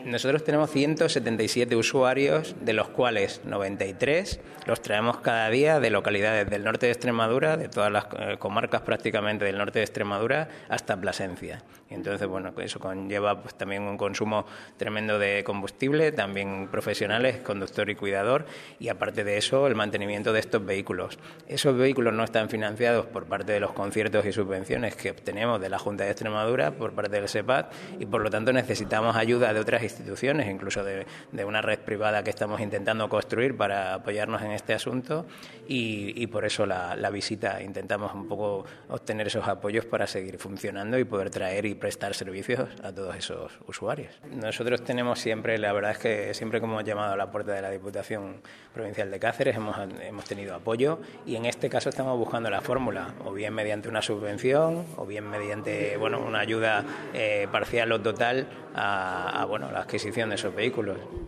Nosotros tenemos 177 usuarios, de los cuales 93 los traemos cada día de localidades del norte de Extremadura, de todas las comarcas prácticamente del norte de Extremadura, hasta Plasencia. Y entonces, bueno, eso conlleva pues también un consumo tremendo de combustible, también profesionales, conductor y cuidador, y aparte de eso, el mantenimiento de estos vehículos. Esos vehículos no están financiados por parte de los conciertos y subvenciones que obtenemos de la Junta de Extremadura, por parte del SEPAD, y por lo tanto necesitamos ayuda de otras instituciones, incluso de una red privada que estamos intentando construir para apoyarnos en este asunto, y por eso la visita. Intentamos un poco obtener esos apoyos para seguir funcionando y poder traer y prestar servicios a todos esos usuarios. Nosotros tenemos siempre, la verdad es que siempre que hemos llamado a la puerta de la Diputación Provincial de Cáceres hemos tenido apoyo, y en este caso estamos buscando la fórmula, o bien mediante una subvención, o bien mediante una ayuda parcial o total a la adquisición de esos vehículos.